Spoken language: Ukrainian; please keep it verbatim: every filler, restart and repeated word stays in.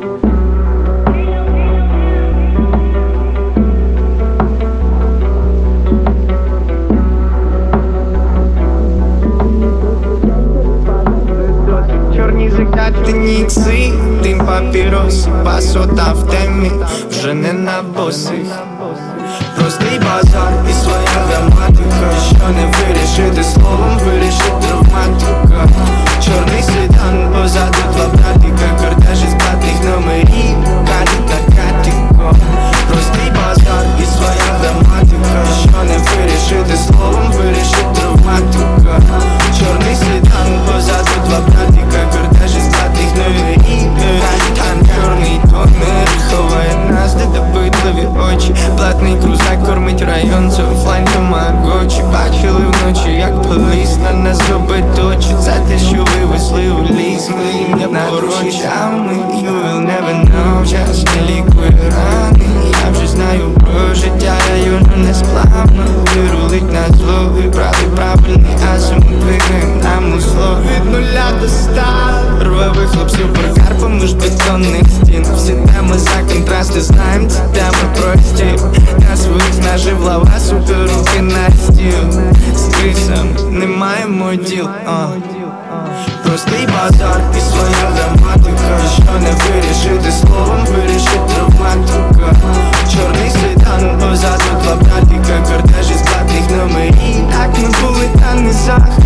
Нікси, дим папірос, пасота в темі, вже не на босих. Простий базар і своя граматика, що не вирішити словом, вирішить травматика. Чорний седан, позаду два братика, кортежі з платних номерів, Каті та Катіко. Простий базар і своя граматика, що не вирішити словом, вирішить травматика. Чорний седан, позаду два братика, кортежі з платних номерів, там чорний тонер ховає нас, де допитливі очі. Платний крузак кормить район, це офлайн тамагочі. Бачили вночі, як поліс на нас робить очі. За те, що вивезли у ліс, ми не поручами. You will never know, час не лікує рани. Я вже знаю про життя району несплавно. Вирулить на зло, вибрали правильний азим. Двигаєм нам у зло від нуля до ста. Рвавих хлопців прокар поміж бетонних стін. Всі теми за контрасти знаєм, ці теми прості. На своїх знажив лава, супер руки на стіл. З крисом не маємо діл, а. Простий базар і своя граматика, що не вирішити словом, вирішить травматика. Чорний седан, позаду два братика, кортежі з платних номерів. Так ми були, та не зах.